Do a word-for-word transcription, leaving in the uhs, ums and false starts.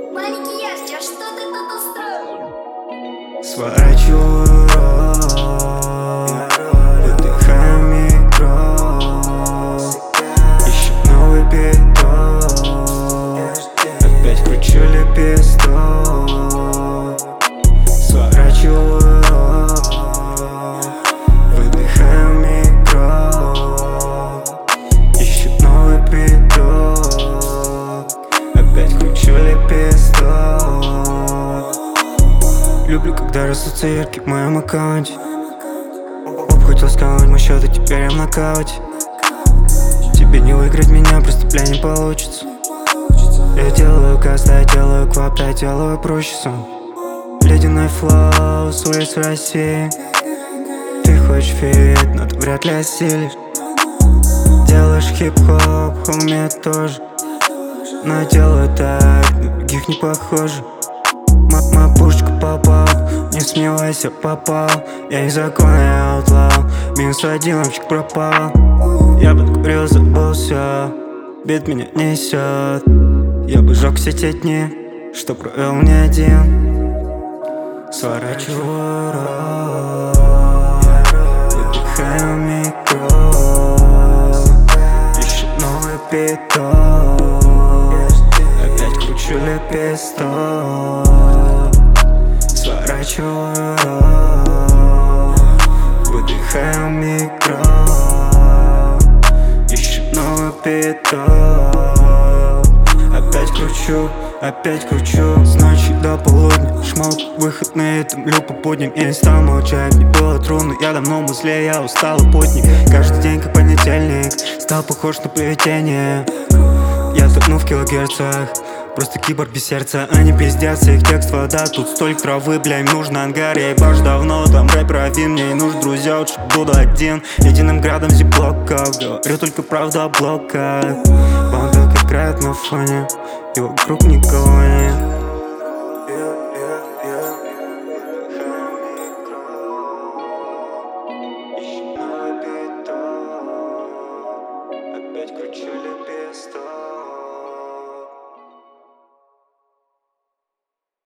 Маленький Ярче, а что ты тут устроил? Сворачиваю роль, выдыхаю микро, ищу новый биток, опять кручу лепесток. Сворачиваю роль, выдыхаю микро, ищу новый биток, опять кручу лепесток. Люблю, когда растут яркий в моем аккаунте. Оп, хотел скануть мой счет, и теперь я в нокауте. Тебе не выиграть меня, преступление не получится. Я делаю каста, я делаю квап, я делаю проще сон. Ледяной флоу с улиц России. Ты хочешь фит, но ты вряд ли осилишь. Делаешь хип-хоп, хоми, я тоже. Но я делаю так, на других не похоже. Моя пушечка попал, не сомневайся, попал. Я незаконный аутлау, минус один лапчик пропал. Я подкурил, забыл всё, бит меня несет. Я бы жёг все те дни, что провел не один. Сворачиваю роль, выдыхаю микро, ищу новый биток, опять кручу лепесток. Сворачиваю роль, выдыхаю микро, ищу новый биток, опять кручу, опять кручу. С ночи до полудня, шмал выходные, томлю по будням. Я не стал молчать, мне было трудно, я давно музле, я усталый путник. Каждый день как понедельник, стал похож на привидение. Я топну в килогерцах, просто киборг без сердца, а не пиздец, их текст вода. Тут столько травы, бля, им нужно ангар. Я ебаш давно, там рэпер один, мне не нужны друзья, лучше буду один. Единым градом зиблоков, говорю только правду о блоках. Бомбилка играет на фоне, и вокруг никого нет.